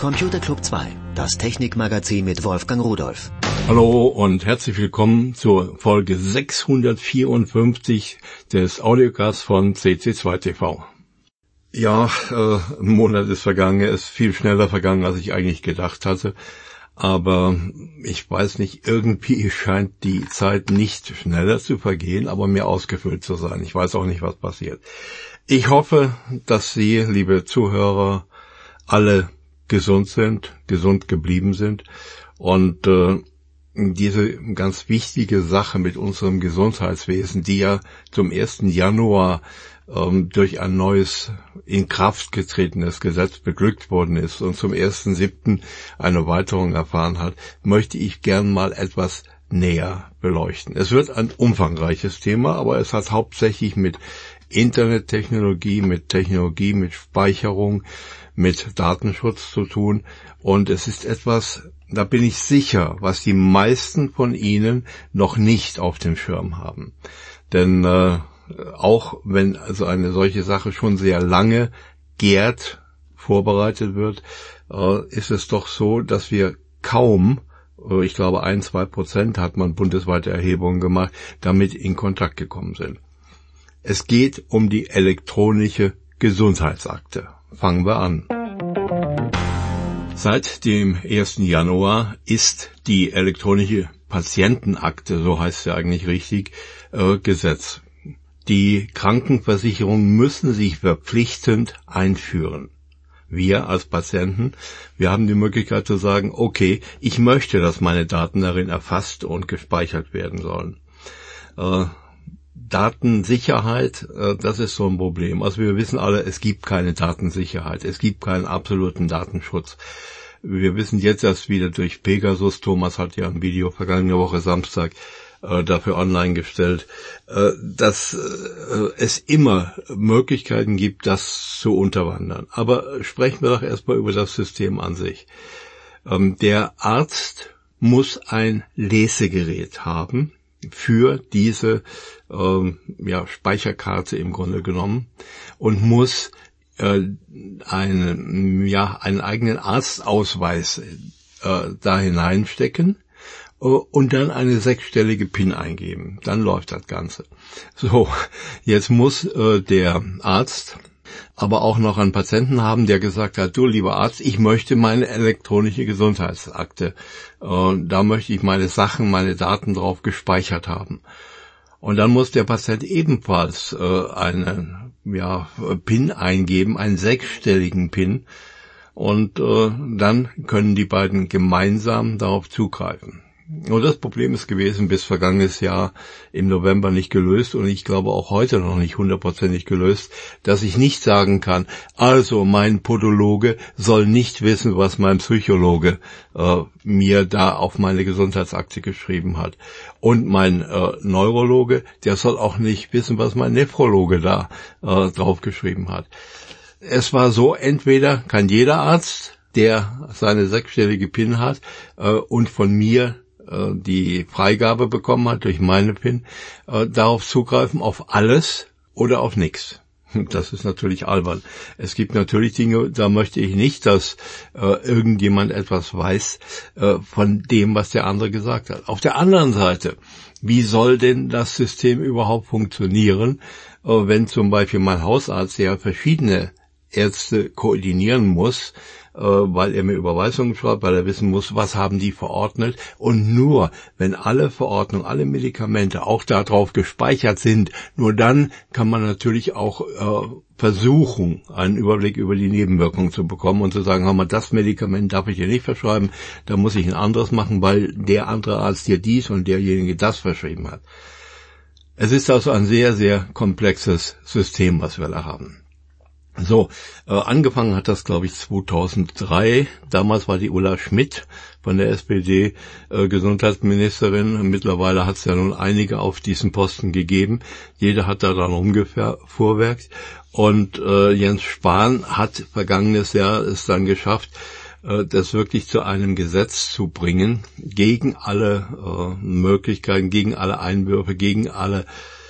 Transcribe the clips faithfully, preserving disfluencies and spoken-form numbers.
Computer Club zwei, das Technikmagazin mit Wolfgang Rudolph. Hallo und herzlich willkommen zur Folge sechshundertvierundfünfzig des Audiocasts von C C zwei T V. Ja, äh, ein Monat ist vergangen, er ist viel schneller vergangen, als ich eigentlich gedacht hatte. Aber ich weiß nicht, irgendwie scheint die Zeit nicht schneller zu vergehen, aber mehr ausgefüllt zu sein. Ich weiß auch nicht, was passiert. Ich hoffe, dass Sie, liebe Zuhörer, alle gesund sind, gesund geblieben sind und äh, diese ganz wichtige Sache mit unserem Gesundheitswesen, die ja zum ersten Januar ähm, durch ein neues, in Kraft getretenes Gesetz beglückt worden ist und zum ersten siebten eine Erweiterung erfahren hat, möchte ich gern mal etwas näher beleuchten. Es wird ein umfangreiches Thema, aber es hat hauptsächlich mit Internettechnologie, mit Technologie, mit Speicherung, mit Datenschutz zu tun. Und es ist etwas, da bin ich sicher, was die meisten von Ihnen noch nicht auf dem Schirm haben. Denn äh, auch wenn also eine solche Sache schon sehr lange gärt, vorbereitet wird, äh, ist es doch so, dass wir kaum, äh, ich glaube ein, zwei Prozent hat man bundesweite Erhebungen gemacht, damit in Kontakt gekommen sind. Es geht um die elektronische Gesundheitsakte. Fangen wir an. Seit dem ersten Januar ist die elektronische Patientenakte, so heißt sie eigentlich richtig, äh, Gesetz. Die Krankenversicherungen müssen sich verpflichtend einführen. Wir als Patienten, wir haben die Möglichkeit zu sagen, okay, ich möchte, dass meine Daten darin erfasst und gespeichert werden sollen. Äh, Datensicherheit, äh, das ist so ein Problem. Also wir wissen alle, es gibt keine Datensicherheit, es gibt keinen absoluten Datenschutz. Wir wissen jetzt erst wieder durch Pegasus, Thomas hat ja ein Video vergangene Woche Samstag äh, dafür online gestellt, äh, dass äh, es immer Möglichkeiten gibt, das zu unterwandern. Aber sprechen wir doch erstmal über das System an sich. Ähm, der Arzt muss ein Lesegerät haben für diese ähm, ja, Speicherkarte im Grunde genommen und muss äh, einen, ja, einen eigenen Arztausweis äh, da hineinstecken äh, und dann eine sechsstellige PIN eingeben. Dann läuft das Ganze. So, jetzt muss äh, der Arzt aber auch noch einen Patienten haben, der gesagt hat, du lieber Arzt, ich möchte meine elektronische Gesundheitsakte, äh, da möchte ich meine Sachen, meine Daten drauf gespeichert haben. Und dann muss der Patient ebenfalls äh, einen ja, PIN eingeben, einen sechsstelligen PIN, und äh, dann können die beiden gemeinsam darauf zugreifen. Und das Problem ist gewesen, bis vergangenes Jahr im November nicht gelöst und ich glaube auch heute noch nicht hundertprozentig gelöst, dass ich nicht sagen kann, also mein Podologe soll nicht wissen, was mein Psychologe äh, mir da auf meine Gesundheitsakte geschrieben hat. Und mein äh, Neurologe, der soll auch nicht wissen, was mein Nephrologe da äh, drauf geschrieben hat. Es war so, entweder kann jeder Arzt, der seine sechsstellige PIN hat äh, und von mir die Freigabe bekommen hat durch meine PIN, äh, darauf zugreifen auf alles oder auf nichts. Das ist natürlich albern. Es gibt natürlich Dinge, da möchte ich nicht, dass äh, irgendjemand etwas weiß äh, von dem, was der andere gesagt hat. Auf der anderen Seite, wie soll denn das System überhaupt funktionieren, äh, wenn zum Beispiel mein Hausarzt, der verschiedene Ärzte koordinieren muss, weil er mir Überweisungen schreibt, weil er wissen muss, was haben die verordnet. Und nur, wenn alle Verordnungen, alle Medikamente auch darauf gespeichert sind, nur dann kann man natürlich auch äh, versuchen, einen Überblick über die Nebenwirkungen zu bekommen und zu sagen, hör mal, das Medikament darf ich dir nicht verschreiben, da muss ich ein anderes machen, weil der andere Arzt dir dies und derjenige das verschrieben hat. Es ist also ein sehr, sehr komplexes System, was wir da haben. So, äh, angefangen hat das, glaube ich, zweitausenddrei. Damals war die Ulla Schmidt von der S P D äh, Gesundheitsministerin. Mittlerweile hat es ja nun einige auf diesen Posten gegeben. Jeder hat da dann rumgefuhrwerkt. Und äh, Jens Spahn hat vergangenes Jahr es dann geschafft, äh, das wirklich zu einem Gesetz zu bringen, gegen alle äh, Möglichkeiten, gegen alle Einwürfe, gegen alle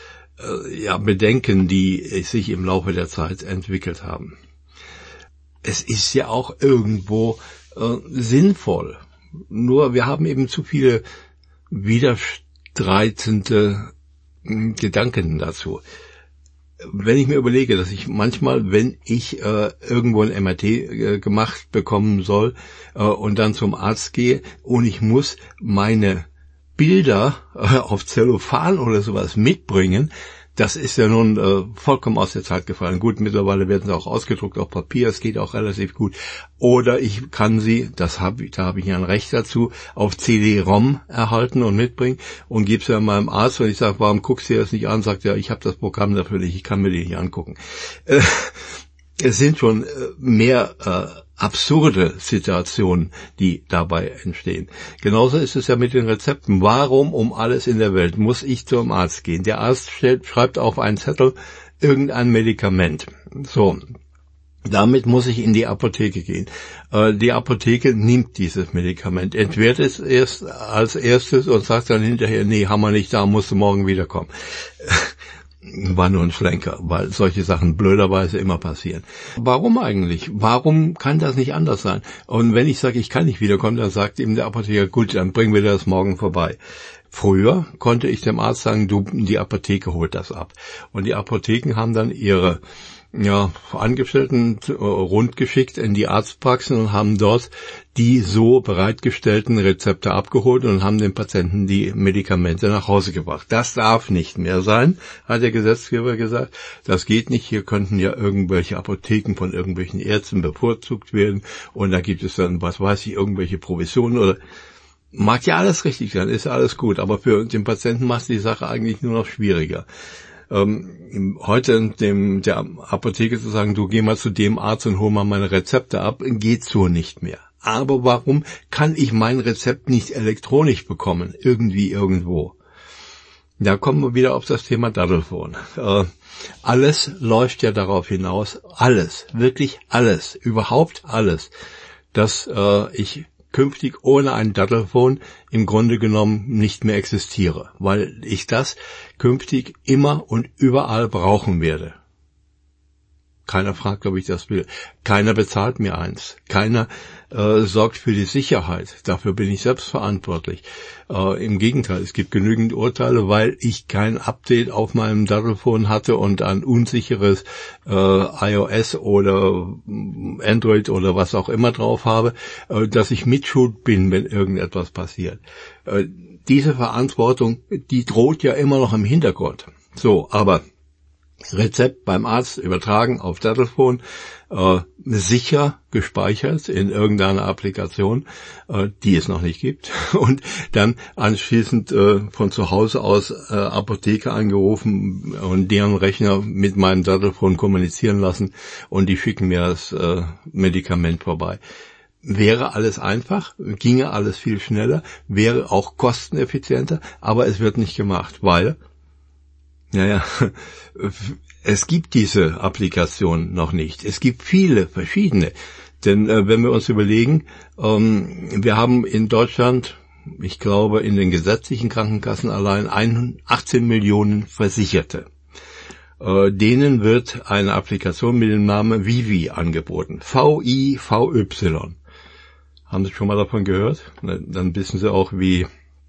ja, Bedenken, die sich im Laufe der Zeit entwickelt haben. Es ist ja auch irgendwo äh, sinnvoll. Nur wir haben eben zu viele widerstreitende äh, Gedanken dazu. Wenn ich mir überlege, dass ich manchmal, wenn ich äh, irgendwo ein M R T äh, gemacht bekommen soll äh, und dann zum Arzt gehe und ich muss meine Bilder äh, auf Zellophan oder sowas mitbringen, das ist ja nun äh, vollkommen aus der Zeit gefallen. Gut, mittlerweile werden sie auch ausgedruckt auf Papier, es geht auch relativ gut. Oder ich kann sie, das hab ich, da habe ich ja ein Recht dazu, auf C D-ROM erhalten und mitbringen und gebe sie an meinem Arzt und ich sage, warum guckst du dir das nicht an? Sagt er, ich habe das Programm dafür nicht, ich kann mir die nicht angucken. Äh, es sind schon äh, mehr äh, absurde Situationen, die dabei entstehen. Genauso ist es ja mit den Rezepten. Warum um alles in der Welt muss ich zum Arzt gehen? Der Arzt stellt, schreibt auf einen Zettel irgendein Medikament. So, damit muss ich in die Apotheke gehen. Äh, die Apotheke nimmt dieses Medikament, entwirrt es erst als erstes und sagt dann hinterher, nee, haben wir nicht da, musst du morgen wiederkommen. War nur ein Schlenker, weil solche Sachen blöderweise immer passieren. Warum eigentlich? Warum kann das nicht anders sein? Und wenn ich sage, ich kann nicht wiederkommen, dann sagt ihm der Apotheker, gut, dann bringen wir das morgen vorbei. Früher konnte ich dem Arzt sagen, du, die Apotheke holt das ab. Und die Apotheken haben dann ihre ja, Angestellten rundgeschickt in die Arztpraxen und haben dort die so bereitgestellten Rezepte abgeholt und haben den Patienten die Medikamente nach Hause gebracht. Das darf nicht mehr sein, hat der Gesetzgeber gesagt. Das geht nicht. Hier könnten ja irgendwelche Apotheken von irgendwelchen Ärzten bevorzugt werden und da gibt es dann, was weiß ich, irgendwelche Provisionen oder mag ja alles richtig sein, ist ja alles gut, aber für den Patienten macht die Sache eigentlich nur noch schwieriger. Ähm, heute dem der Apotheke zu sagen, du geh mal zu dem Arzt und hol mal meine Rezepte ab, geht so nicht mehr. Aber warum kann ich mein Rezept nicht elektronisch bekommen? Irgendwie, irgendwo. Da kommen wir wieder auf das Thema Dattelphone. Äh, alles läuft ja darauf hinaus, alles, wirklich alles, überhaupt alles, dass äh, ich künftig ohne ein Dattelphone im Grunde genommen nicht mehr existiere, weil ich das künftig immer und überall brauchen werde. Keiner fragt, ob ich das will. Keiner bezahlt mir eins. Keiner äh, sorgt für die Sicherheit. Dafür bin ich selbst verantwortlich. Äh, Im Gegenteil, es gibt genügend Urteile, weil ich kein Update auf meinem Dattelphone hatte und ein unsicheres äh, iOS oder Android oder was auch immer drauf habe, äh, dass ich mitschuld bin, wenn irgendetwas passiert. Äh, diese Verantwortung, die droht ja immer noch im Hintergrund. So, aber Rezept beim Arzt übertragen auf Dattelphone, äh, sicher gespeichert in irgendeiner Applikation, äh, die es noch nicht gibt, und dann anschließend äh, von zu Hause aus äh, Apotheke angerufen und deren Rechner mit meinem Dattelphone kommunizieren lassen und die schicken mir das äh, Medikament vorbei. Wäre alles einfach, ginge alles viel schneller, wäre auch kosteneffizienter, aber es wird nicht gemacht, weil Ja, ja, es gibt diese Applikation noch nicht. Es gibt viele verschiedene. Denn äh, wenn wir uns überlegen, ähm, wir haben in Deutschland, ich glaube, in den gesetzlichen Krankenkassen allein achtzehn Millionen Versicherte. Äh, denen wird eine Applikation mit dem Namen Vivi angeboten. V I V Y. Haben Sie schon mal davon gehört? Dann wissen Sie auch, wie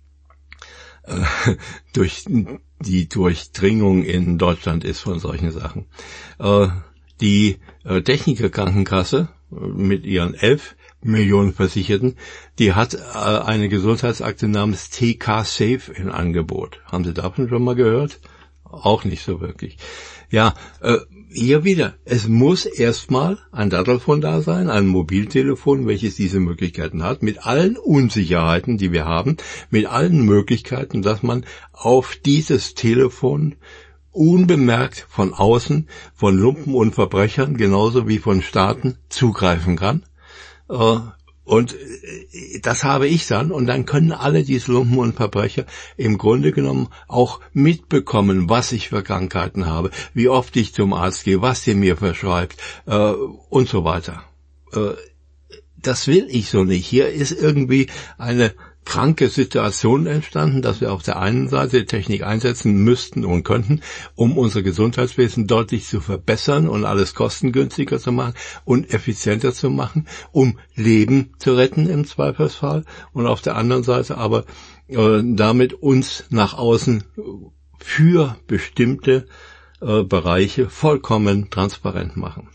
äh, durch die Durchdringung in Deutschland ist von solchen Sachen. Äh, die äh, Techniker Krankenkasse mit ihren elf Millionen Versicherten, die hat äh, eine Gesundheitsakte namens T K Safe in Angebot. Haben Sie davon schon mal gehört? Auch nicht so wirklich. Ja, äh, hier wieder. Es muss erstmal ein Dattelphone da sein, ein Mobiltelefon, welches diese Möglichkeiten hat, mit allen Unsicherheiten, die wir haben, mit allen Möglichkeiten, dass man auf dieses Telefon unbemerkt von außen, von Lumpen und Verbrechern, genauso wie von Staaten, zugreifen kann. Äh, Und das habe ich dann, und dann können alle diese Lumpen und Verbrecher im Grunde genommen auch mitbekommen, was ich für Krankheiten habe, wie oft ich zum Arzt gehe, was der mir verschreibt äh, und so weiter. Äh, das will ich so nicht. Hier ist irgendwie eine kranke Situation entstanden, dass wir auf der einen Seite die Technik einsetzen müssten und könnten, um unser Gesundheitswesen deutlich zu verbessern und alles kostengünstiger zu machen und effizienter zu machen, um Leben zu retten im Zweifelsfall. Und auf der anderen Seite aber äh, damit uns nach außen für bestimmte äh, Bereiche vollkommen transparent machen.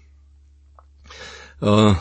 Äh,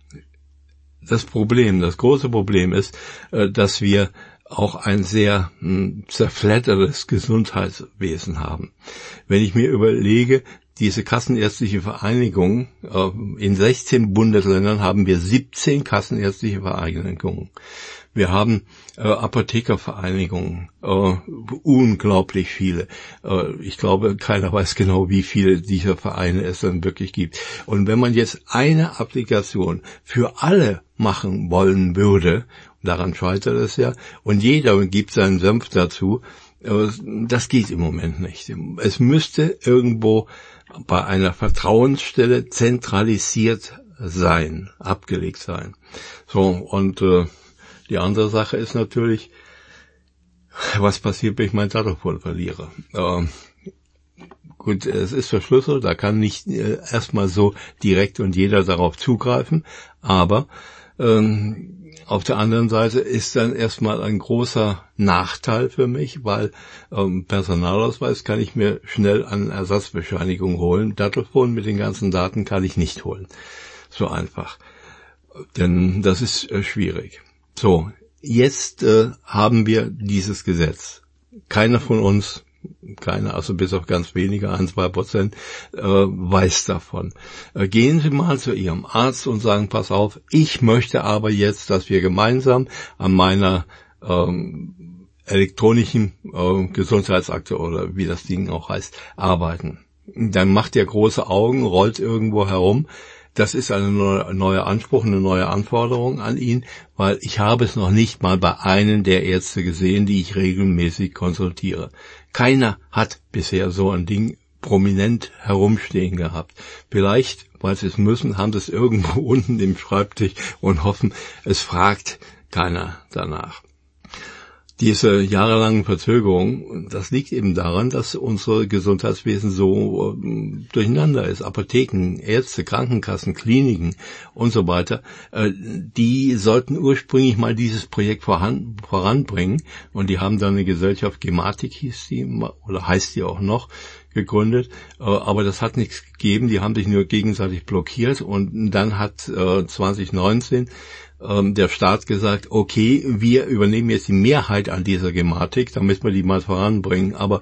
Das Problem, das große Problem ist, dass wir auch ein sehr zerfleddertes Gesundheitswesen haben. Wenn ich mir überlege, diese Kassenärztliche Vereinigung, in sechzehn Bundesländern haben wir siebzehn Kassenärztliche Vereinigungen. Wir haben äh, Apothekervereinigungen, äh, unglaublich viele. Äh, ich glaube, keiner weiß genau, wie viele dieser Vereine es dann wirklich gibt. Und wenn man jetzt eine Applikation für alle machen wollen würde, daran scheitert es ja, und jeder gibt seinen Senf dazu, äh, das geht im Moment nicht. Es müsste irgendwo bei einer Vertrauensstelle zentralisiert sein, abgelegt sein. So, und äh, die andere Sache ist natürlich, was passiert, wenn ich mein Dattelphone verliere? Ähm, gut, es ist verschlüsselt, da kann nicht äh, erstmal so direkt und jeder darauf zugreifen, aber ähm, auf der anderen Seite ist dann erstmal ein großer Nachteil für mich, weil ähm, Personalausweis kann ich mir schnell eine Ersatzbescheinigung holen. Dattelphone mit den ganzen Daten kann ich nicht holen. So einfach. Denn das ist äh, schwierig. So, jetzt äh, haben wir dieses Gesetz. Keiner von uns, keiner, also bis auf ganz wenige, ein, zwei Prozent, äh, weiß davon. Äh, gehen Sie mal zu Ihrem Arzt und sagen, pass auf, ich möchte aber jetzt, dass wir gemeinsam an meiner ähm, elektronischen äh, Gesundheitsakte oder wie das Ding auch heißt, arbeiten. Dann macht er große Augen, rollt irgendwo herum. Das ist ein neuer Anspruch, eine neue Anforderung an ihn, weil ich habe es noch nicht mal bei einem der Ärzte gesehen, die ich regelmäßig konsultiere. Keiner hat bisher so ein Ding prominent herumstehen gehabt. Vielleicht, weil sie es müssen, haben sie es irgendwo unten im Schreibtisch und hoffen, es fragt keiner danach. Diese jahrelangen Verzögerungen, das liegt eben daran, dass unser Gesundheitswesen so äh, durcheinander ist. Apotheken, Ärzte, Krankenkassen, Kliniken und so weiter, äh, die sollten ursprünglich mal dieses Projekt voran, voranbringen. Und die haben dann eine Gesellschaft, Gematik hieß die, oder heißt die auch noch, gegründet. Äh, aber das hat nichts gegeben, die haben sich nur gegenseitig blockiert. Und dann hat äh, zwanzig neunzehn der Staat gesagt, okay, wir übernehmen jetzt die Mehrheit an dieser Gematik, damit wir die mal voranbringen, aber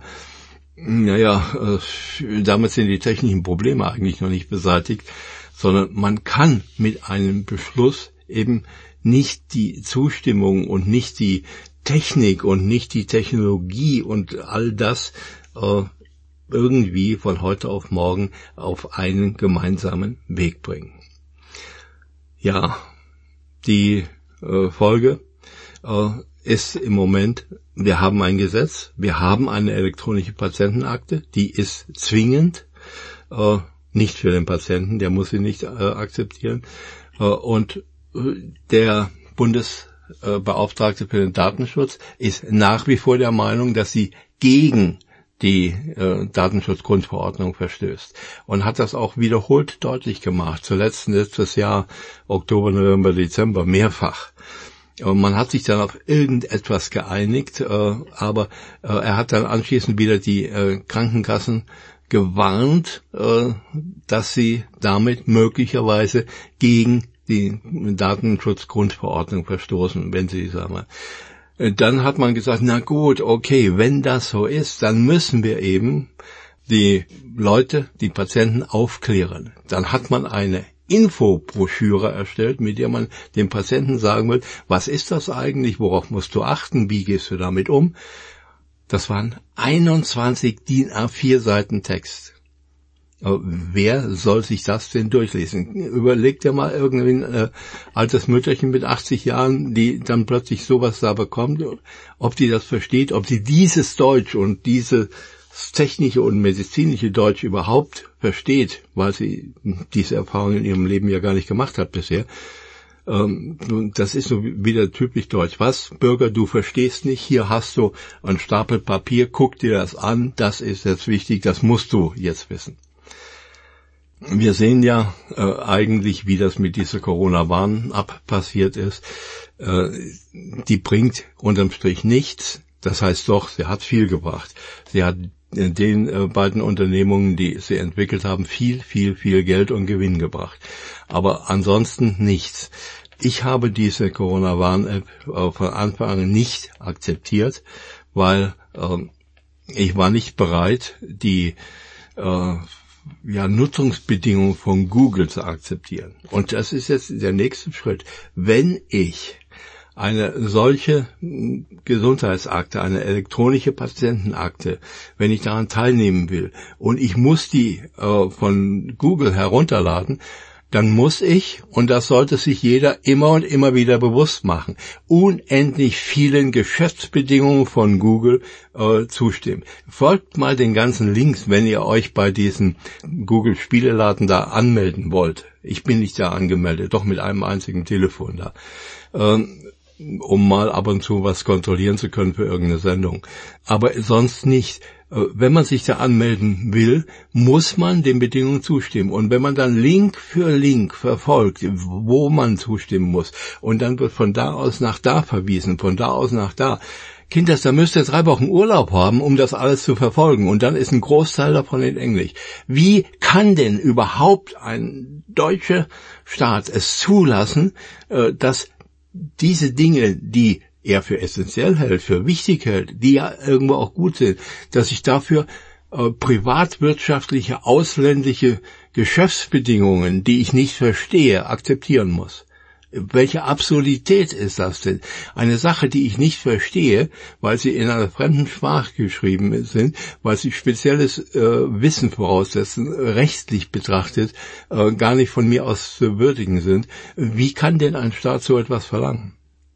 naja, äh, damit sind die technischen Probleme eigentlich noch nicht beseitigt, sondern man kann mit einem Beschluss eben nicht die Zustimmung und nicht die Technik und nicht die Technologie und all das äh, irgendwie von heute auf morgen auf einen gemeinsamen Weg bringen. Ja, die äh, Folge äh, ist im Moment, wir haben ein Gesetz, wir haben eine elektronische Patientenakte, die ist zwingend, äh, nicht für den Patienten, der muss sie nicht äh, akzeptieren. Äh, und äh, der Bundesbeauftragte für den Datenschutz ist nach wie vor der Meinung, dass sie gegen die äh, Datenschutzgrundverordnung verstößt und hat das auch wiederholt deutlich gemacht, zuletzt letztes Jahr, Oktober, November, Dezember, mehrfach. Und man hat sich dann auf irgendetwas geeinigt, äh, aber äh, er hat dann anschließend wieder die äh, Krankenkassen gewarnt, äh, dass sie damit möglicherweise gegen die Datenschutzgrundverordnung verstoßen, wenn sie, sagen wir, dann hat man gesagt, na gut, okay, wenn das so ist, dann müssen wir eben die Leute, die Patienten aufklären. Dann hat man eine Infobroschüre erstellt, mit der man dem Patienten sagen will, was ist das eigentlich, worauf musst du achten, wie gehst du damit um? Das waren einundzwanzig D I N A vier Seiten Text. Wer soll sich das denn durchlesen? Überleg dir mal irgendein äh, altes Mütterchen mit achtzig Jahren, die dann plötzlich sowas da bekommt, ob die das versteht, ob die dieses Deutsch und dieses technische und medizinische Deutsch überhaupt versteht, weil sie diese Erfahrung in ihrem Leben ja gar nicht gemacht hat bisher. Ähm, das ist so wieder typisch deutsch. Was, Bürger, du verstehst nicht, hier hast du einen Stapel Papier, guck dir das an, das ist jetzt wichtig, das musst du jetzt wissen. Wir sehen ja äh, eigentlich, wie das mit dieser Corona-Warn-App passiert ist. Äh, die bringt unterm Strich nichts. Das heißt doch, sie hat viel gebracht. Sie hat den äh, beiden Unternehmungen, die sie entwickelt haben, viel, viel, viel Geld und Gewinn gebracht. Aber ansonsten nichts. Ich habe diese Corona-Warn-App äh, von Anfang an nicht akzeptiert, weil äh, ich war nicht bereit, die äh, ja, Nutzungsbedingungen von Google zu akzeptieren. Und das ist jetzt der nächste Schritt. Wenn ich eine solche Gesundheitsakte, eine elektronische Patientenakte, wenn ich daran teilnehmen will und ich muss die äh, von Google herunterladen, dann muss ich, und das sollte sich jeder immer und immer wieder bewusst machen, unendlich vielen Geschäftsbedingungen von Google äh, zustimmen. Folgt mal den ganzen Links, wenn ihr euch bei diesem Google-Spieleladen da anmelden wollt. Ich bin nicht da angemeldet, doch mit einem einzigen Telefon da. Ähm, um mal ab und zu was kontrollieren zu können für irgendeine Sendung. Aber sonst nicht. Wenn man sich da anmelden will, muss man den Bedingungen zustimmen. Und wenn man dann Link für Link verfolgt, wo man zustimmen muss, und dann wird von da aus nach da verwiesen, von da aus nach da, Kinders, da müsst ihr drei Wochen Urlaub haben, um das alles zu verfolgen. Und dann ist ein Großteil davon in Englisch. Wie kann denn überhaupt ein deutscher Staat es zulassen, dass diese Dinge, die er für essentiell hält, für wichtig hält, die ja irgendwo auch gut sind, dass ich dafür äh, privatwirtschaftliche, ausländische Geschäftsbedingungen, die ich nicht verstehe, akzeptieren muss? Welche Absurdität ist das denn? Eine Sache, die ich nicht verstehe, weil sie in einer fremden Sprache geschrieben sind, weil sie spezielles äh, Wissen voraussetzen, rechtlich betrachtet, äh, gar nicht von mir aus zu würdigen sind. Wie kann denn ein Staat so etwas verlangen?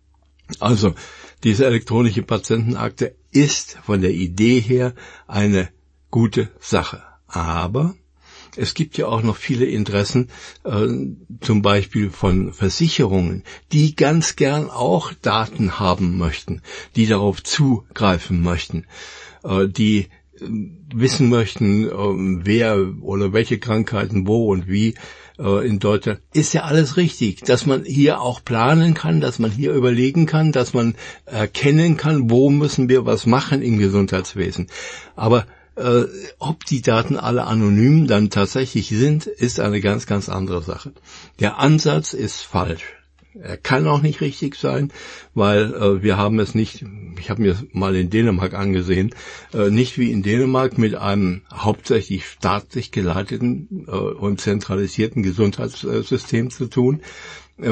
Also, diese elektronische Patientenakte ist von der Idee her eine gute Sache. Aber es gibt ja auch noch viele Interessen, äh, zum Beispiel von Versicherungen, die ganz gern auch Daten haben möchten, die darauf zugreifen möchten, äh, die äh, wissen möchten, äh, wer oder welche Krankheiten wo und wie äh, in Deutschland. Ist ja alles richtig, dass man hier auch planen kann, dass man hier überlegen kann, dass man erkennen kann, wo müssen wir was machen im Gesundheitswesen. Aber Äh, ob die Daten alle anonym dann tatsächlich sind, ist eine ganz, ganz andere Sache. Der Ansatz ist falsch. Er kann auch nicht richtig sein, weil äh, wir haben es nicht, ich habe mir mal in Dänemark angesehen, äh, nicht wie in Dänemark mit einem hauptsächlich staatlich geleiteten äh, und zentralisierten Gesundheitssystem zu tun, äh,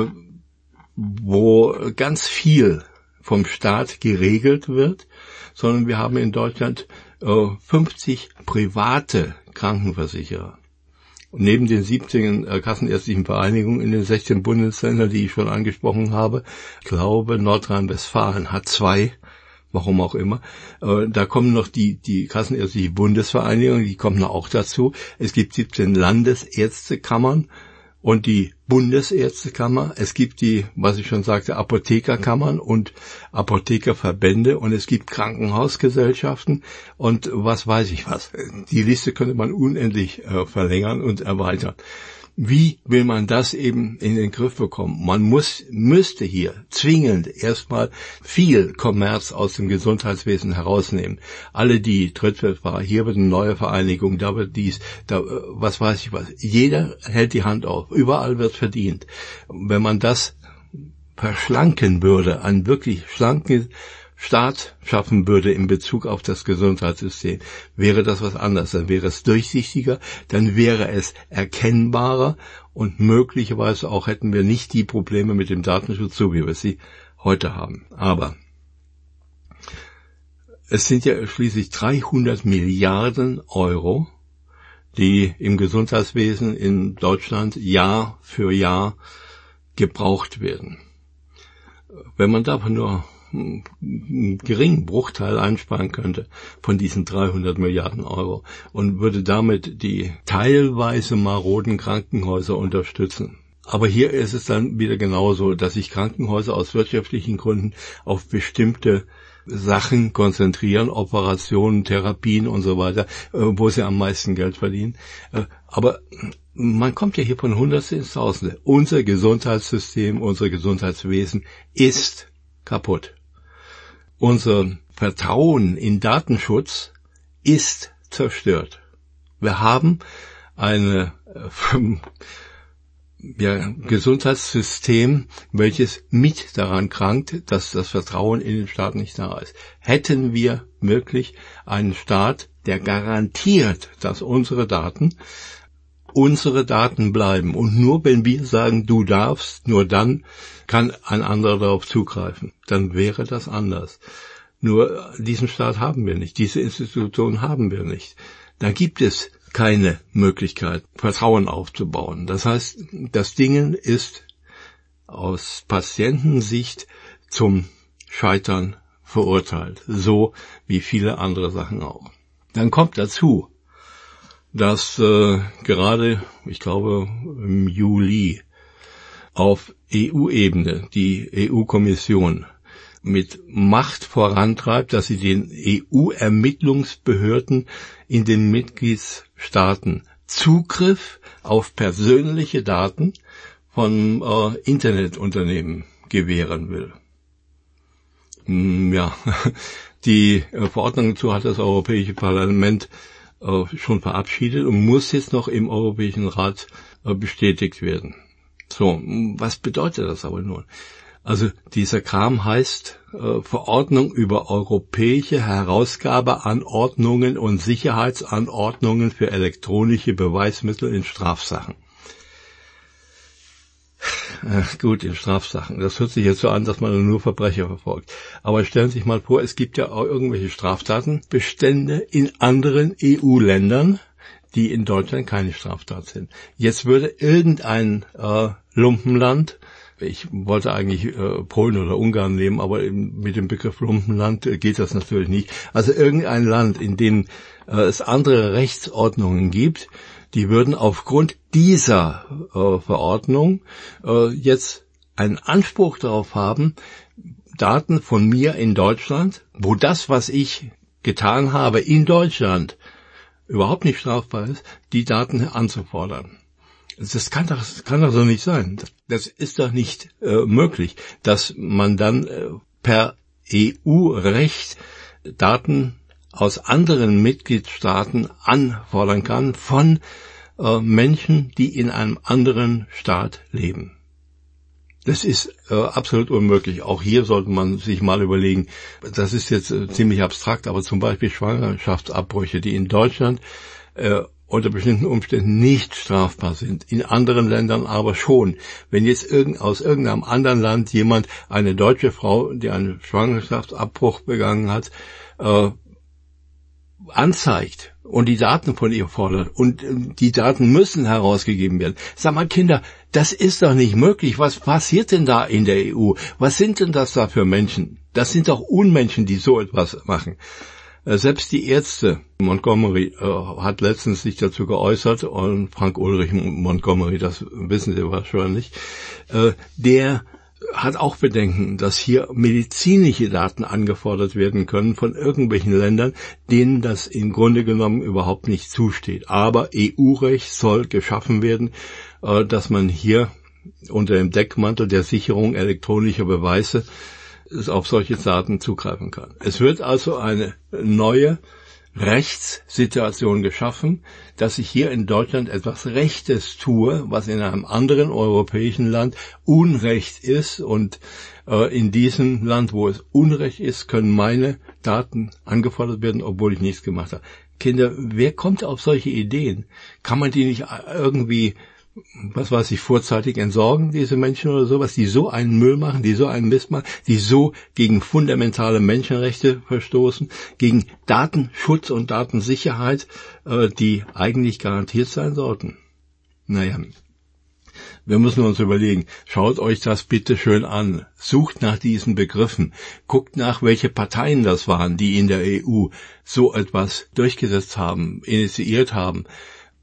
wo ganz viel vom Staat geregelt wird, sondern wir haben in Deutschland fünfzig private Krankenversicherer. Und neben den siebzehn äh, kassenärztlichen Vereinigungen in den sechzehn Bundesländern, die ich schon angesprochen habe, ich glaube, Nordrhein-Westfalen hat zwei, warum auch immer. Äh, da kommen noch die, die kassenärztliche Bundesvereinigung, die kommen auch dazu. Es gibt siebzehn Landesärztekammern und die Bundesärztekammer, es gibt die, was ich schon sagte, Apothekerkammern und Apothekerverbände und es gibt Krankenhausgesellschaften und was weiß ich was. Die Liste könnte man unendlich äh, verlängern und erweitern. Wie will man das eben in den Griff bekommen? Man muss, müsste hier zwingend erstmal viel Kommerz aus dem Gesundheitswesen herausnehmen. Alle die Drittweltfahrer, hier wird eine neue Vereinigung, da wird dies, da, was weiß ich was. Jeder hält die Hand auf. Überall wird verdient. Wenn man das verschlanken würde, einen wirklich schlanken Staat schaffen würde in Bezug auf das Gesundheitssystem, wäre das was anderes. Dann wäre es durchsichtiger, dann wäre es erkennbarer und möglicherweise auch hätten wir nicht die Probleme mit dem Datenschutz, so wie wir sie heute haben. Aber es sind ja schließlich dreihundert Milliarden Euro, die im Gesundheitswesen in Deutschland Jahr für Jahr gebraucht werden. Wenn man davon nur einen geringen Bruchteil einsparen könnte von diesen dreihundert Milliarden Euro und würde damit die teilweise maroden Krankenhäuser unterstützen. Aber hier ist es dann wieder genauso, dass sich Krankenhäuser aus wirtschaftlichen Gründen auf bestimmte Sachen konzentrieren, Operationen, Therapien und so weiter, wo sie am meisten Geld verdienen. Aber man kommt ja hier von Hundertste ins Tausende. Unser Gesundheitssystem, unser Gesundheitswesen ist kaputt. Unser Vertrauen in Datenschutz ist zerstört. Wir haben eine äh, ja, Gesundheitssystem, welches mit daran krankt, dass das Vertrauen in den Staat nicht da ist. Hätten wir wirklich einen Staat, der garantiert, dass unsere Daten unsere Daten bleiben und nur wenn wir sagen, du darfst, nur dann kann ein anderer darauf zugreifen, dann wäre das anders. Nur diesen Staat haben wir nicht, diese Institution haben wir nicht. Da gibt es keine Möglichkeit, Vertrauen aufzubauen. Das heißt, das Ding ist aus Patientensicht zum Scheitern verurteilt, so wie viele andere Sachen auch. Dann kommt dazu, dass äh, gerade, ich glaube, im Juli auf E U-Ebene die E U-Kommission mit Macht vorantreibt, dass sie den E U-Ermittlungsbehörden in den Mitgliedstaaten Zugriff auf persönliche Daten von äh, Internetunternehmen gewähren will. Hm, ja, die äh, Verordnung dazu hat das Europäische Parlament äh, schon verabschiedet und muss jetzt noch im Europäischen Rat äh, bestätigt werden. So, was bedeutet das aber nun? Also dieser Kram heißt äh, Verordnung über europäische Herausgabeanordnungen und Sicherheitsanordnungen für elektronische Beweismittel in Strafsachen. Äh, gut, in Strafsachen. Das hört sich jetzt so an, dass man nur Verbrecher verfolgt. Aber stellen Sie sich mal vor, es gibt ja auch irgendwelche Straftatenbestände in anderen E U-Ländern, die in Deutschland keine Straftat sind. Jetzt würde irgendein äh, Lumpenland, ich wollte eigentlich äh, Polen oder Ungarn nehmen, aber mit dem Begriff Lumpenland äh, geht das natürlich nicht. Also irgendein Land, in dem äh, es andere Rechtsordnungen gibt, die würden aufgrund dieser äh, Verordnung äh, jetzt einen Anspruch darauf haben, Daten von mir in Deutschland, wo das, was ich getan habe in Deutschland, überhaupt nicht strafbar ist, die Daten anzufordern. Das kann doch, das kann doch so nicht sein. Das ist doch nicht äh, möglich, dass man dann äh, per E U-Recht Daten aus anderen Mitgliedstaaten anfordern kann von äh, Menschen, die in einem anderen Staat leben. Das ist äh, absolut unmöglich. Auch hier sollte man sich mal überlegen, das ist jetzt äh, ziemlich abstrakt, aber zum Beispiel Schwangerschaftsabbrüche, die in Deutschland äh, unter bestimmten Umständen nicht strafbar sind, in anderen Ländern aber schon. Wenn jetzt irgend, aus irgendeinem anderen Land jemand eine deutsche Frau, die einen Schwangerschaftsabbruch begangen hat, äh, anzeigt und die Daten von ihr fordert und äh, die Daten müssen herausgegeben werden. Sag mal, Kinder, das ist doch nicht möglich. Was passiert denn da in der E U? Was sind denn das da für Menschen? Das sind doch Unmenschen, die so etwas machen. Selbst die Ärzte, Montgomery äh, hat letztens sich dazu geäußert, und Frank Ulrich Montgomery, das wissen Sie wahrscheinlich, äh, der hat auch Bedenken, dass hier medizinische Daten angefordert werden können von irgendwelchen Ländern, denen das im Grunde genommen überhaupt nicht zusteht. Aber E U-Recht soll geschaffen werden, äh, dass man hier unter dem Deckmantel der Sicherung elektronischer Beweise auf solche Daten zugreifen kann. Es wird also eine neue Rechtssituation geschaffen, dass ich hier in Deutschland etwas Rechtes tue, was in einem anderen europäischen Land Unrecht ist. Und äh, in diesem Land, wo es Unrecht ist, können meine Daten angefordert werden, obwohl ich nichts gemacht habe. Kinder, wer kommt auf solche Ideen? Kann man die nicht irgendwie, was weiß ich, vorzeitig entsorgen, diese Menschen oder sowas, die so einen Müll machen, die so einen Mist machen, die so gegen fundamentale Menschenrechte verstoßen, gegen Datenschutz und Datensicherheit, äh, die eigentlich garantiert sein sollten. Naja, wir müssen uns überlegen, schaut euch das bitte schön an, sucht nach diesen Begriffen, guckt nach, welche Parteien das waren, die in der E U so etwas durchgesetzt haben, initiiert haben.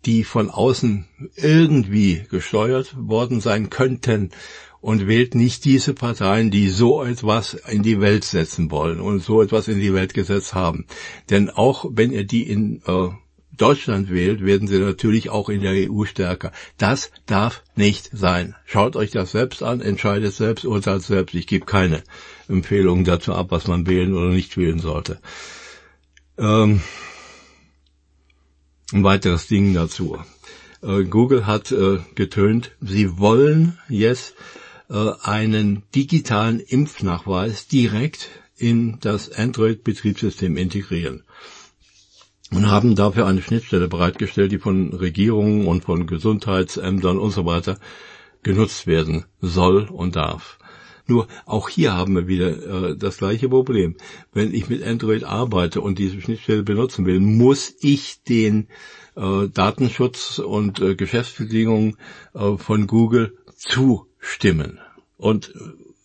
die von außen irgendwie gesteuert worden sein könnten, und wählt nicht diese Parteien, die so etwas in die Welt setzen wollen und so etwas in die Welt gesetzt haben. Denn auch wenn ihr die in äh, Deutschland wählt, werden sie natürlich auch in der E U stärker. Das darf nicht sein. Schaut euch das selbst an, entscheidet selbst, urteilt selbst. Ich gebe keine Empfehlungen dazu ab, was man wählen oder nicht wählen sollte. Ähm, ein weiteres Ding dazu. Äh, Google hat äh, getönt, sie wollen jetzt einen digitalen Impfnachweis direkt in das Android-Betriebssystem integrieren und haben dafür eine Schnittstelle bereitgestellt, die von Regierungen und von Gesundheitsämtern und so weiter genutzt werden soll und darf. Nur auch hier haben wir wieder äh, das gleiche Problem. Wenn ich mit Android arbeite und diese Schnittstelle benutzen will, muss ich den äh, Datenschutz und äh, Geschäftsbedingungen äh, von Google zustimmen. Und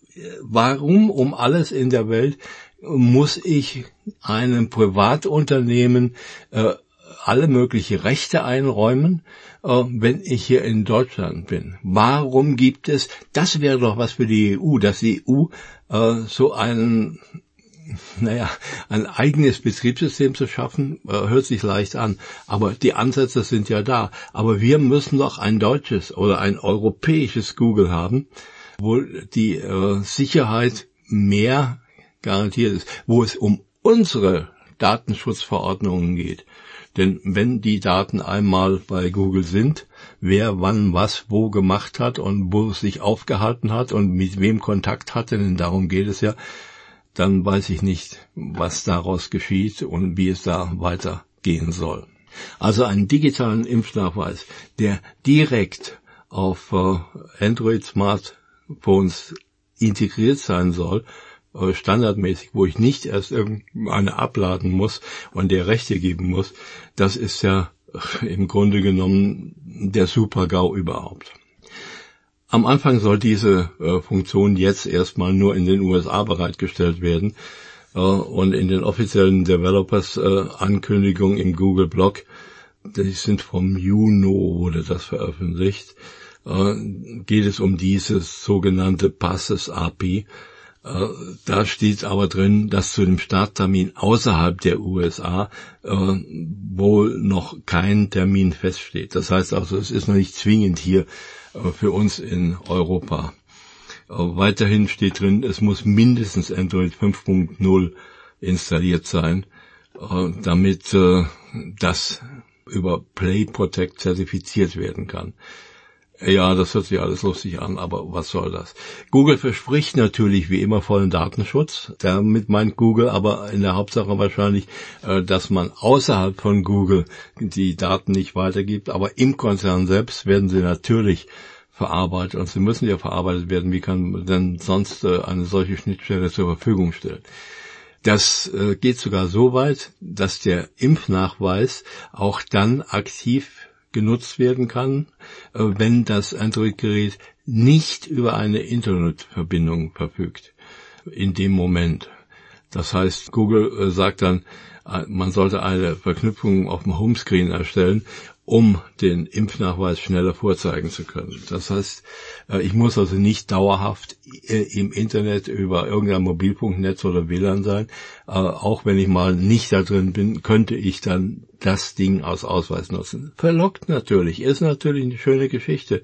warum um alles in der Welt muss ich einem Privatunternehmen äh, alle mögliche Rechte einräumen, äh, wenn ich hier in Deutschland bin? Warum gibt es, das wäre doch was für die E U, dass die E U äh, so einen, naja, ein eigenes Betriebssystem zu schaffen, äh, hört sich leicht an, aber die Ansätze sind ja da. Aber wir müssen doch ein deutsches oder ein europäisches Google haben, wo die äh, Sicherheit mehr garantiert ist, wo es um unsere Datenschutzverordnungen geht. Denn wenn die Daten einmal bei Google sind, wer wann was wo gemacht hat und wo es sich aufgehalten hat und mit wem Kontakt hatte, denn darum geht es ja, dann weiß ich nicht, was daraus geschieht und wie es da weitergehen soll. Also einen digitalen Impfnachweis, der direkt auf äh, Android Smartphones integriert sein soll, äh, standardmäßig, wo ich nicht erst irgendeine abladen muss und der Rechte geben muss, das ist ja im Grunde genommen der Super-GAU überhaupt. Am Anfang soll diese äh, Funktion jetzt erstmal nur in den U S A bereitgestellt werden äh, und in den offiziellen Developers-Ankündigungen äh, im Google-Blog, die sind vom Juni, wurde das veröffentlicht, äh, geht es um dieses sogenannte Passes-A P I. Äh, da steht aber drin, dass zu dem Starttermin außerhalb der U S A äh, wohl noch kein Termin feststeht. Das heißt also, es ist noch nicht zwingend hier für uns in Europa. Weiterhin steht drin, es muss mindestens Android fünf Punkt null installiert sein, damit das über Play Protect zertifiziert werden kann. Ja, das hört sich alles lustig an, aber was soll das? Google verspricht natürlich wie immer vollen Datenschutz. Damit meint Google aber in der Hauptsache wahrscheinlich, dass man außerhalb von Google die Daten nicht weitergibt. Aber im Konzern selbst werden sie natürlich verarbeitet und sie müssen ja verarbeitet werden. Wie kann man denn sonst eine solche Schnittstelle zur Verfügung stellen? Das geht sogar so weit, dass der Impfnachweis auch dann aktiv genutzt werden kann, wenn das Android-Gerät nicht über eine Internetverbindung verfügt. In dem Moment. Das heißt, Google sagt dann, man sollte eine Verknüpfung auf dem Homescreen erstellen, um den Impfnachweis schneller vorzeigen zu können. Das heißt, ich muss also nicht dauerhaft im Internet über irgendein Mobilfunknetz oder W L A N sein. Auch wenn ich mal nicht da drin bin, könnte ich dann das Ding als Ausweis nutzen. Verlockt natürlich, ist natürlich eine schöne Geschichte.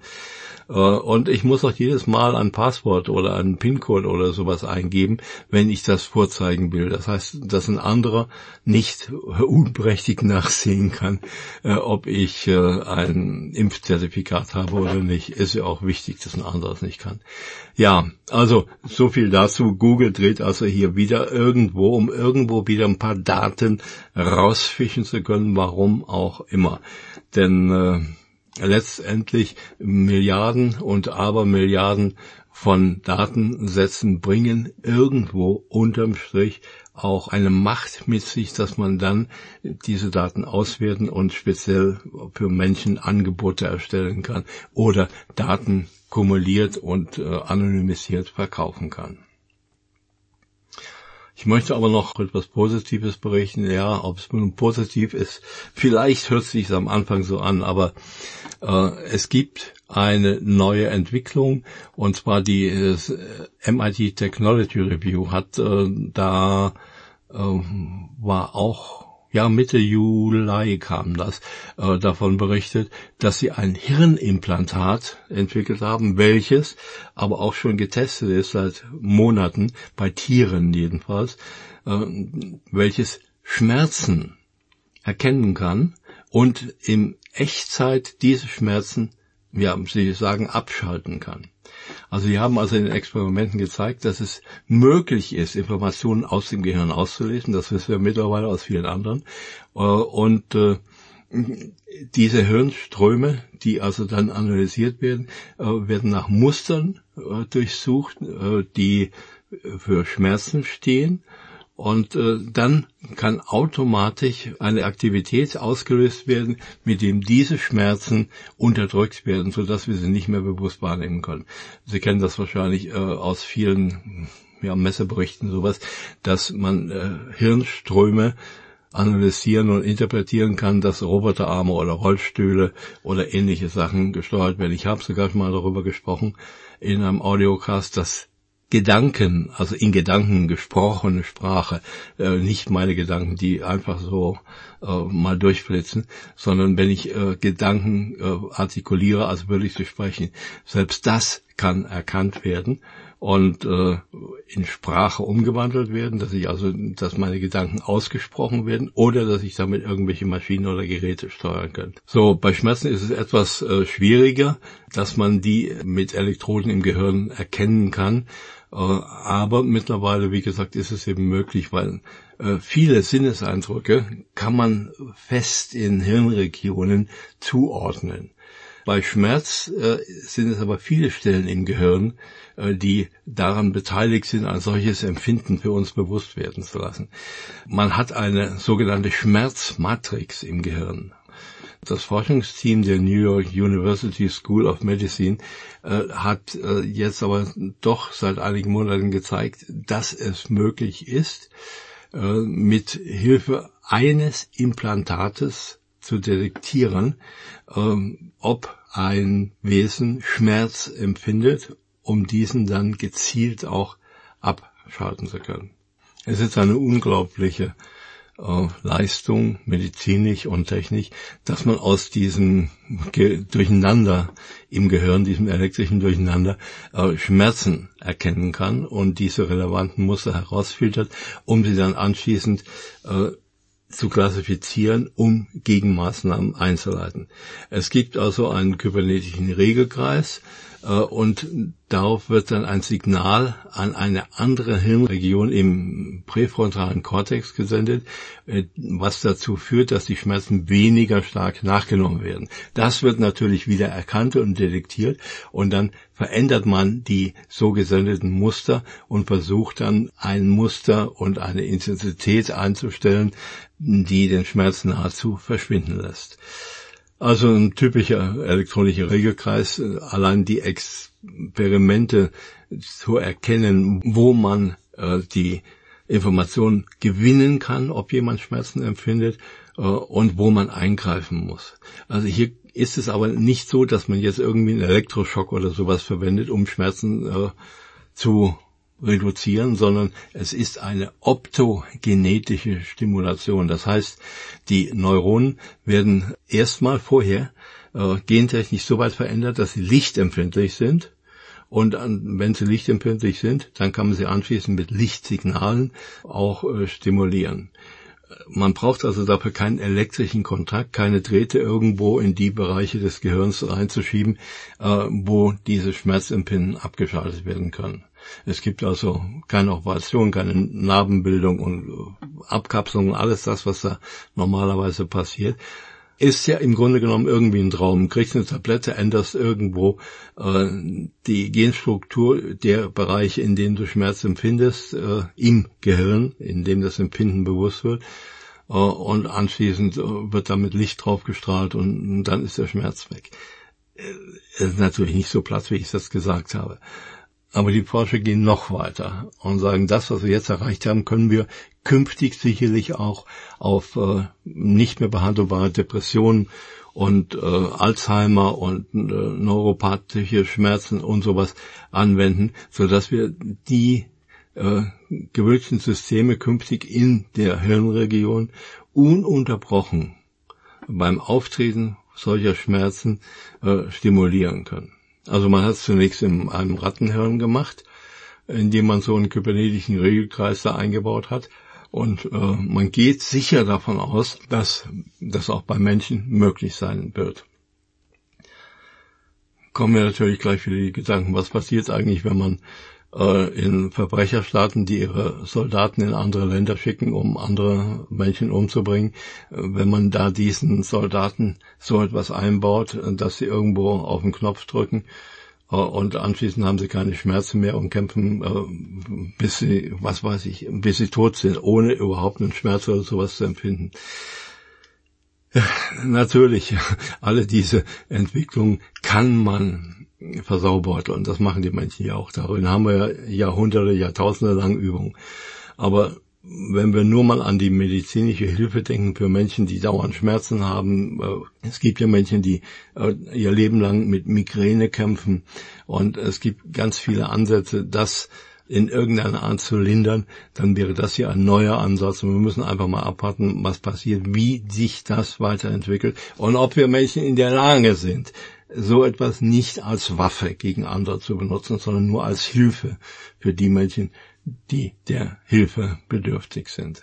Und ich muss auch jedes Mal ein Passwort oder einen PIN-Code oder sowas eingeben, wenn ich das vorzeigen will. Das heißt, dass ein anderer nicht unberechtigt nachsehen kann, ob ich ein Impfzertifikat habe oder nicht. Ist ja auch wichtig, dass ein anderer es nicht kann. Ja, also so viel dazu. Google dreht also hier wieder irgendwo, um irgendwo wieder ein paar Daten rausfischen zu können, warum auch immer. Denn äh, letztendlich Milliarden und Abermilliarden von Datensätzen bringen irgendwo unterm Strich auch eine Macht mit sich, dass man dann diese Daten auswerten und speziell für Menschen Angebote erstellen kann oder Daten kumuliert und äh, anonymisiert verkaufen kann. Ich möchte aber noch etwas Positives berichten. Ja, ob es nun positiv ist, vielleicht hört es sich am Anfang so an, aber äh, es gibt eine neue Entwicklung, und zwar die äh, M I T Technology Review hat äh, da äh, war auch ja Mitte Juli kam das äh, davon berichtet, dass sie ein Hirnimplantat entwickelt haben, welches aber auch schon getestet ist seit Monaten, bei Tieren jedenfalls, äh, welches Schmerzen erkennen kann und in Echtzeit diese Schmerzen, ja, Sie sagen, abschalten kann. Also sie haben also in den Experimenten gezeigt, dass es möglich ist, Informationen aus dem Gehirn auszulesen. Das wissen wir mittlerweile aus vielen anderen. Und diese Hirnströme, die also dann analysiert werden, werden nach Mustern durchsucht, die für Schmerzen stehen. Und äh, dann kann automatisch eine Aktivität ausgelöst werden, mit dem diese Schmerzen unterdrückt werden, sodass wir sie nicht mehr bewusst wahrnehmen können. Sie kennen das wahrscheinlich äh, aus vielen ja, Messeberichten sowas, dass man äh, Hirnströme analysieren und interpretieren kann, dass Roboterarme oder Rollstühle oder ähnliche Sachen gesteuert werden. Ich habe sogar schon mal darüber gesprochen in einem Audiocast, dass Gedanken, also in Gedanken gesprochene Sprache, äh, nicht meine Gedanken, die einfach so äh, mal durchflitzen, sondern wenn ich äh, Gedanken äh, artikuliere, also würde ich sie sprechen, selbst das kann erkannt werden und äh, in Sprache umgewandelt werden, dass ich also, dass meine Gedanken ausgesprochen werden oder dass ich damit irgendwelche Maschinen oder Geräte steuern kann. So, bei Schmerzen ist es etwas äh, schwieriger, dass man die mit Elektroden im Gehirn erkennen kann. Äh, aber mittlerweile, wie gesagt, ist es eben möglich, weil äh, viele Sinneseindrücke kann man fest in Hirnregionen zuordnen. Bei Schmerz äh, sind es aber viele Stellen im Gehirn, äh, die daran beteiligt sind, ein solches Empfinden für uns bewusst werden zu lassen. Man hat eine sogenannte Schmerzmatrix im Gehirn. Das Forschungsteam der New York University School of Medicine äh, hat äh, jetzt aber doch seit einigen Monaten gezeigt, dass es möglich ist, äh, mit Hilfe eines Implantates zu detektieren, ähm, ob ein Wesen Schmerz empfindet, um diesen dann gezielt auch abschalten zu können. Es ist eine unglaubliche äh, Leistung, medizinisch und technisch, dass man aus diesem Ge- Durcheinander im Gehirn, diesem elektrischen Durcheinander, äh, Schmerzen erkennen kann und diese relevanten Muster herausfiltert, um sie dann anschließend äh, zu klassifizieren, um Gegenmaßnahmen einzuleiten. Es gibt also einen kybernetischen Regelkreis äh, und darauf wird dann ein Signal an eine andere Hirnregion im präfrontalen Kortex gesendet, äh, was dazu führt, dass die Schmerzen weniger stark nachgenommen werden. Das wird natürlich wieder erkannt und detektiert und dann verändert man die so gesendeten Muster und versucht dann ein Muster und eine Intensität einzustellen, die den Schmerz nahezu verschwinden lässt. Also ein typischer elektronischer Regelkreis, allein die Experimente zu erkennen, wo man äh, die Information gewinnen kann, ob jemand Schmerzen empfindet äh, und wo man eingreifen muss. Also hier ist es aber nicht so, dass man jetzt irgendwie einen Elektroschock oder sowas verwendet, um Schmerzen äh, zu reduzieren, sondern es ist eine optogenetische Stimulation. Das heißt, die Neuronen werden erstmal vorher äh, gentechnisch so weit verändert, dass sie lichtempfindlich sind. Und an, wenn sie lichtempfindlich sind, dann kann man sie anschließend mit Lichtsignalen auch äh, stimulieren. Man braucht also dafür keinen elektrischen Kontakt, keine Drähte irgendwo in die Bereiche des Gehirns reinzuschieben, äh, wo diese Schmerzempfinden abgeschaltet werden können. Es gibt also keine Operation, keine Narbenbildung und Abkapselung, alles das, was da normalerweise passiert. Ist ja im Grunde genommen irgendwie ein Traum. Kriegst eine Tablette, änderst irgendwo äh, die Genstruktur der Bereiche, in denen du Schmerz empfindest, äh, im Gehirn, in dem das Empfinden bewusst wird. Äh, und anschließend äh, wird damit Licht draufgestrahlt und, und dann ist der Schmerz weg. Äh, ist natürlich nicht so platt, wie ich das gesagt habe. Aber die Forscher gehen noch weiter und sagen, das, was wir jetzt erreicht haben, können wir künftig sicherlich auch auf äh, nicht mehr behandelbare Depressionen und äh, Alzheimer und äh, neuropathische Schmerzen und sowas anwenden, sodass wir die äh, gewünschten Systeme künftig in der Hirnregion ununterbrochen beim Auftreten solcher Schmerzen äh, stimulieren können. Also man hat es zunächst in einem Rattenhirn gemacht, indem man so einen kybernetischen Regelkreis da eingebaut hat. Und äh, man geht sicher davon aus, dass das auch bei Menschen möglich sein wird. Kommen wir natürlich gleich wieder die Gedanken, was passiert eigentlich, wenn man äh, in Verbrecherstaaten, die ihre Soldaten in andere Länder schicken, um andere Menschen umzubringen, äh, wenn man da diesen Soldaten so etwas einbaut, dass sie irgendwo auf den Knopf drücken, und anschließend haben sie keine Schmerzen mehr und kämpfen, äh, bis sie, was weiß ich, bis sie tot sind, ohne überhaupt einen Schmerz oder sowas zu empfinden. Ja, natürlich, alle diese Entwicklungen kann man versaubeuteln, und das machen die Menschen ja auch. Darin haben wir ja Jahrhunderte, Jahrtausende lang Übung. Aber wenn wir nur mal an die medizinische Hilfe denken für Menschen, die dauernd Schmerzen haben, äh, es gibt ja Menschen, die äh, ihr Leben lang mit Migräne kämpfen, und es gibt ganz viele Ansätze, das in irgendeiner Art zu lindern, dann wäre das hier ein neuer Ansatz, und wir müssen einfach mal abwarten, was passiert, wie sich das weiterentwickelt und ob wir Menschen in der Lage sind, so etwas nicht als Waffe gegen andere zu benutzen, sondern nur als Hilfe für die Menschen, die der Hilfe bedürftig sind.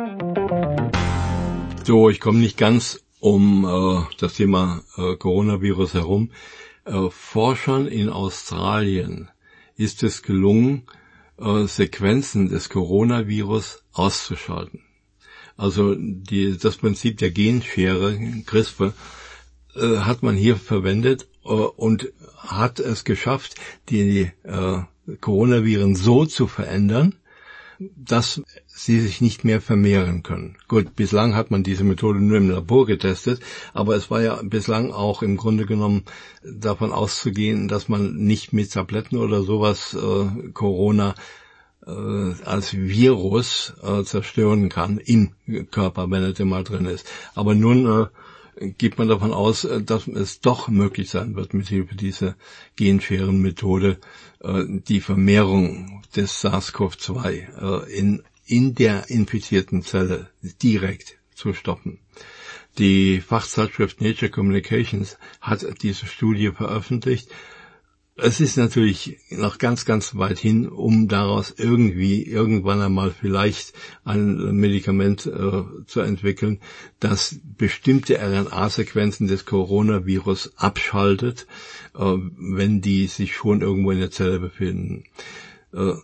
So, ich komme nicht ganz um äh, das Thema äh, Coronavirus herum. Äh, Forschern in Australien ist es gelungen, äh, Sequenzen des Coronavirus auszuschalten. Also die, das Prinzip der Genschere, CRISPR, äh, hat man hier verwendet äh, und hat es geschafft, die äh, Coronaviren so zu verändern, dass sie sich nicht mehr vermehren können. Gut, bislang hat man diese Methode nur im Labor getestet, aber es war ja bislang auch im Grunde genommen davon auszugehen, dass man nicht mit Tabletten oder sowas äh, Corona äh, als Virus äh, zerstören kann im Körper, wenn er denn mal drin ist. Aber nun äh, geht man davon aus, dass es doch möglich sein wird, mit Hilfe dieser Genscherenmethode die Vermehrung des SARS-C o V zwei in, in der infizierten Zelle direkt zu stoppen. Die Fachzeitschrift Nature Communications hat diese Studie veröffentlicht. Es ist natürlich noch ganz, ganz weit hin, um daraus irgendwie irgendwann einmal vielleicht ein Medikament äh, zu entwickeln, das bestimmte R N A-Sequenzen des Coronavirus abschaltet, äh, wenn die sich schon irgendwo in der Zelle befinden. Äh,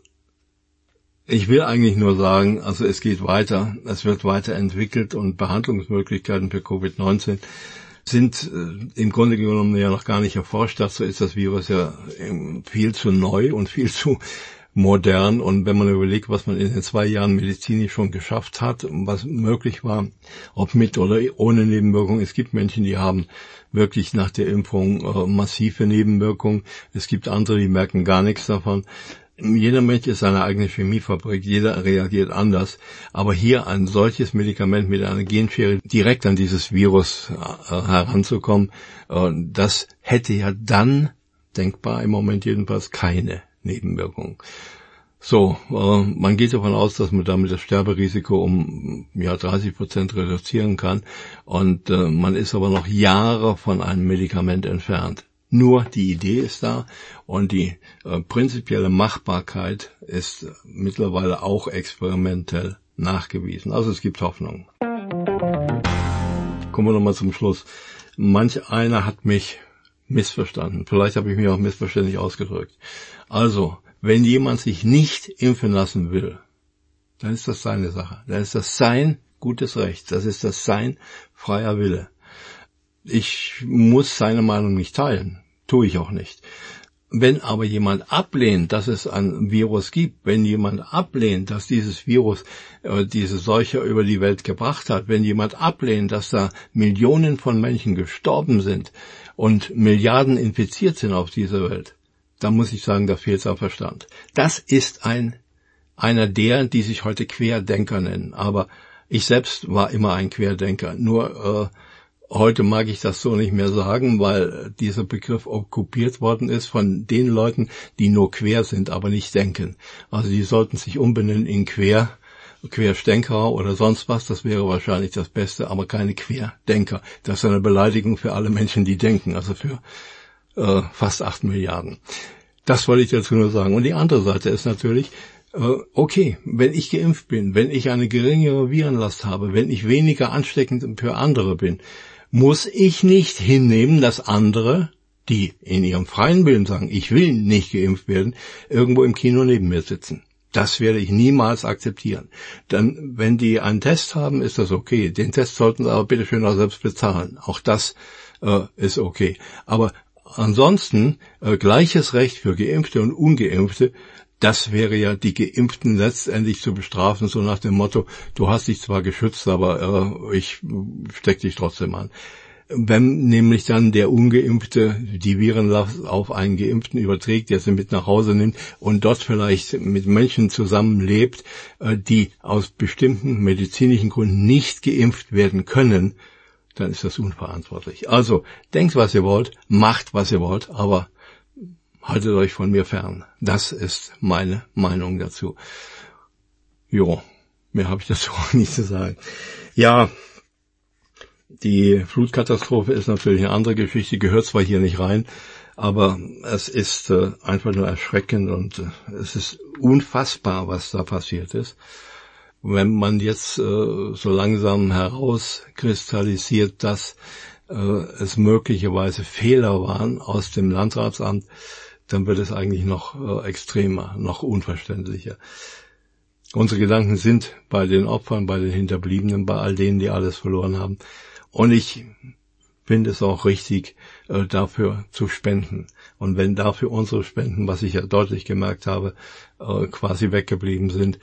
ich will eigentlich nur sagen, also es geht weiter, es wird weiterentwickelt, und Behandlungsmöglichkeiten für Covid neunzehn sind äh, im Grunde genommen ja noch gar nicht erforscht. Dazu ist das Virus ja ähm, viel zu neu und viel zu modern. Und wenn man überlegt, was man in den zwei Jahren medizinisch schon geschafft hat, was möglich war, ob mit oder ohne Nebenwirkungen. Es gibt Menschen, die haben wirklich nach der Impfung äh, massive Nebenwirkungen. Es gibt andere, die merken gar nichts davon. Jeder Mensch ist seine eigene Chemiefabrik, jeder reagiert anders. Aber hier ein solches Medikament mit einer Genschere direkt an dieses Virus äh, heranzukommen, äh, das hätte ja dann, denkbar im Moment jedenfalls, keine Nebenwirkungen. So, äh, man geht davon aus, dass man damit das Sterberisiko um ja dreißig Prozent reduzieren kann. Und äh, man ist aber noch Jahre von einem Medikament entfernt. Nur die Idee ist da, und die äh, prinzipielle Machbarkeit ist mittlerweile auch experimentell nachgewiesen. Also es gibt Hoffnung. Kommen wir nochmal zum Schluss. Manch einer hat mich missverstanden. Vielleicht habe ich mich auch missverständlich ausgedrückt. Also, wenn jemand sich nicht impfen lassen will, dann ist das seine Sache. Dann ist das sein gutes Recht. Das ist das sein freier Wille. Ich muss seine Meinung nicht teilen. Tue ich auch nicht. Wenn aber jemand ablehnt, dass es ein Virus gibt, wenn jemand ablehnt, dass dieses Virus äh, diese Seuche über die Welt gebracht hat, wenn jemand ablehnt, dass da Millionen von Menschen gestorben sind und Milliarden infiziert sind auf dieser Welt, da muss ich sagen, da fehlt es am Verstand. Das ist ein einer der, die sich heute Querdenker nennen. Aber ich selbst war immer ein Querdenker. Nur äh, heute mag ich das so nicht mehr sagen, weil dieser Begriff okkupiert worden ist von den Leuten, die nur quer sind, aber nicht denken. Also die sollten sich umbenennen in Quer, Querdenker oder sonst was. Das wäre wahrscheinlich das Beste, aber keine Querdenker. Das ist eine Beleidigung für alle Menschen, die denken, also für äh, fast acht Milliarden. Das wollte ich dazu nur sagen. Und die andere Seite ist natürlich, okay, wenn ich geimpft bin, wenn ich eine geringere Virenlast habe, wenn ich weniger ansteckend für andere bin, muss ich nicht hinnehmen, dass andere, die in ihrem freien Willen sagen, ich will nicht geimpft werden, irgendwo im Kino neben mir sitzen. Das werde ich niemals akzeptieren. Dann, wenn die einen Test haben, ist das okay. Den Test sollten sie aber bitte schön auch selbst bezahlen. Auch das äh, ist okay. Aber ansonsten äh, gleiches Recht für Geimpfte und Ungeimpfte. Das wäre ja die Geimpften letztendlich zu bestrafen, so nach dem Motto, du hast dich zwar geschützt, aber äh, ich steck dich trotzdem an. Wenn nämlich dann der Ungeimpfte die Virenlast auf einen Geimpften überträgt, der sie mit nach Hause nimmt und dort vielleicht mit Menschen zusammenlebt, äh, die aus bestimmten medizinischen Gründen nicht geimpft werden können, dann ist das unverantwortlich. Also, denkt, was ihr wollt, macht, was ihr wollt, aber haltet euch von mir fern. Das ist meine Meinung dazu. Jo, mehr habe ich dazu auch nicht zu sagen. Ja, die Flutkatastrophe ist natürlich eine andere Geschichte, gehört zwar hier nicht rein, aber es ist äh, einfach nur erschreckend und äh, es ist unfassbar, was da passiert ist. Wenn man jetzt äh, so langsam herauskristallisiert, dass äh, es möglicherweise Fehler waren aus dem Landratsamt, dann wird es eigentlich noch äh, extremer, noch unverständlicher. Unsere Gedanken sind bei den Opfern, bei den Hinterbliebenen, bei all denen, die alles verloren haben. Und ich finde es auch richtig, äh, dafür zu spenden. Und wenn dafür unsere Spenden, was ich ja deutlich gemerkt habe, äh, quasi weggeblieben sind,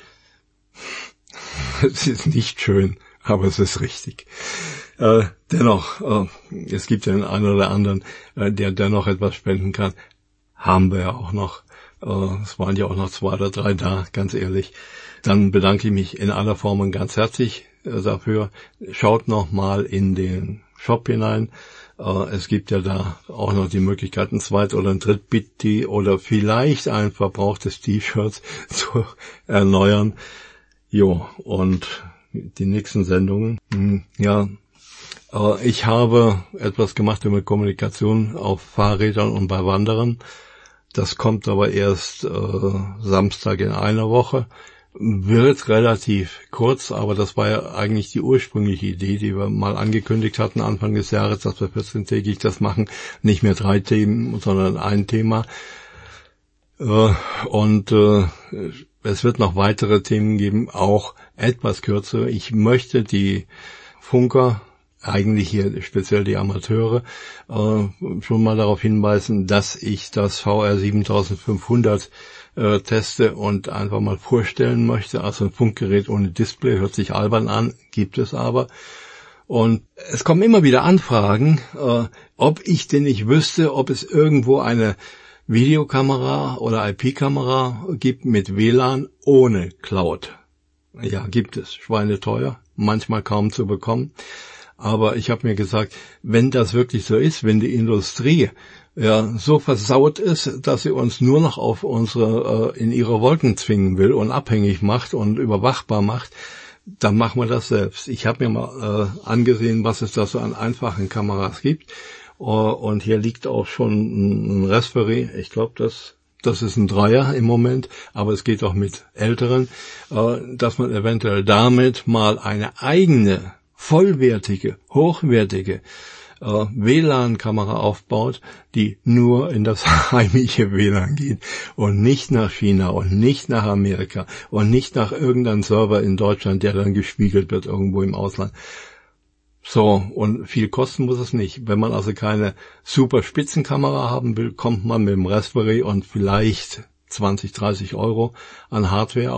es ist nicht schön, aber es ist richtig. Äh, dennoch, äh, es gibt ja den einen oder anderen, äh, der dennoch etwas spenden kann. Haben wir ja auch noch. Äh, es waren ja auch noch zwei oder drei da, ganz ehrlich. Dann bedanke ich mich in aller Form und ganz herzlich äh, dafür. Schaut noch mal in den Shop hinein. Äh, es gibt ja da auch noch die Möglichkeit, ein Zweit- oder ein Dritt-Bit oder vielleicht ein verbrauchtes T-Shirt zu erneuern. Jo, und die nächsten Sendungen, hm, ja, äh, ich habe etwas gemacht über Kommunikation auf Fahrrädern und bei Wanderern. Das kommt aber erst äh, Samstag in einer Woche. Wird relativ kurz, aber das war ja eigentlich die ursprüngliche Idee, die wir mal angekündigt hatten Anfang des Jahres, dass wir vierzehntägig das machen. Nicht mehr drei Themen, sondern ein Thema. Äh, und äh, es wird noch weitere Themen geben, auch etwas kürzer. Ich möchte die Funker, eigentlich hier speziell die Amateure, äh, schon mal darauf hinweisen, dass ich das V R siebentausendfünfhundert äh, teste und einfach mal vorstellen möchte. Also ein Funkgerät ohne Display, hört sich albern an, gibt es aber. Und es kommen immer wieder Anfragen, äh, ob ich denn nicht wüsste, ob es irgendwo eine Videokamera oder I P-Kamera gibt mit W L A N ohne Cloud. Ja, gibt es. Schweineteuer, manchmal kaum zu bekommen. Aber ich habe mir gesagt, wenn das wirklich so ist, wenn die Industrie ja so versaut ist, dass sie uns nur noch auf unsere äh, in ihre Wolken zwingen will und abhängig macht und überwachbar macht, dann machen wir das selbst. Ich habe mir mal äh, angesehen, was es da so an einfachen Kameras gibt. Uh, und hier liegt auch schon ein Raspberry. Ich glaube, das das ist ein Dreier im Moment, aber es geht auch mit älteren, uh, dass man eventuell damit mal eine eigene, vollwertige, hochwertige uh, W L A N-Kamera aufbaut, die nur in das heimische W L A N geht und nicht nach China und nicht nach Amerika und nicht nach irgendeinem Server in Deutschland, der dann gespiegelt wird irgendwo im Ausland. So, und viel kosten muss es nicht. Wenn man also keine super Spitzenkamera haben will, kommt man mit dem Raspberry und vielleicht zwanzig, dreißig Euro an Hardware aus.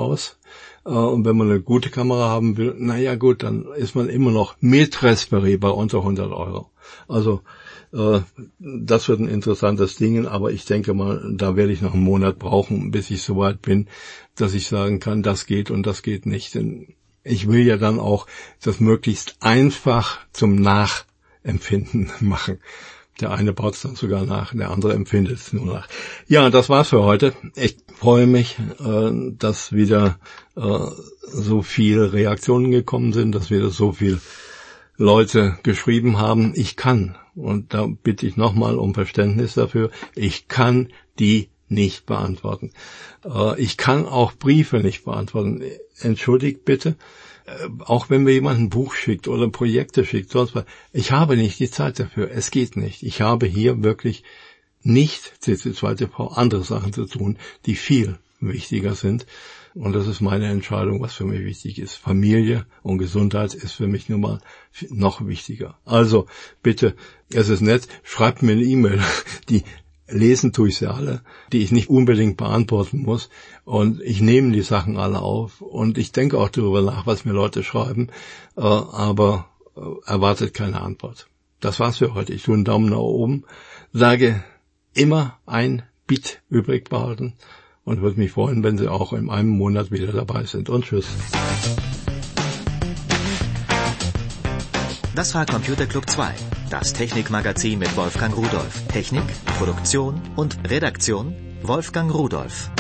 Äh, und wenn man eine gute Kamera haben will, naja gut, dann ist man immer noch mit Raspberry bei unter hundert Euro. Also äh, das wird ein interessantes Ding, aber ich denke mal, da werde ich noch einen Monat brauchen, bis ich so weit bin, dass ich sagen kann, das geht und das geht nicht. Denn ich will ja dann auch das möglichst einfach zum Nachempfinden machen. Der eine baut es dann sogar nach, der andere empfindet es nur nach. Ja, das war's für heute. Ich freue mich, äh, dass wieder äh, so viele Reaktionen gekommen sind, dass wieder so viele Leute geschrieben haben. Ich kann, und da bitte ich nochmal um Verständnis dafür, ich kann die nicht beantworten. Äh, ich kann auch Briefe nicht beantworten. Entschuldigt bitte. Auch wenn mir jemand ein Buch schickt oder Projekte schickt, sonst was, ich habe nicht die Zeit dafür. Es geht nicht. Ich habe hier wirklich nicht C C zwei T V andere Sachen zu tun, die viel wichtiger sind. Und das ist meine Entscheidung, was für mich wichtig ist. Familie und Gesundheit ist für mich nun mal noch wichtiger. Also bitte, es ist nett, schreibt mir eine E-Mail, die lesen tue ich sie alle, die ich nicht unbedingt beantworten muss. Und ich nehme die Sachen alle auf und ich denke auch darüber nach, was mir Leute schreiben, äh, aber äh, erwartet keine Antwort. Das war's für heute. Ich tue einen Daumen nach oben, sage immer ein Bit übrig behalten und würde mich freuen, wenn Sie auch in einem Monat wieder dabei sind. Und tschüss. Das war Computer Club zwei, das Technikmagazin mit Wolfgang Rudolph. Technik, Produktion und Redaktion Wolfgang Rudolph.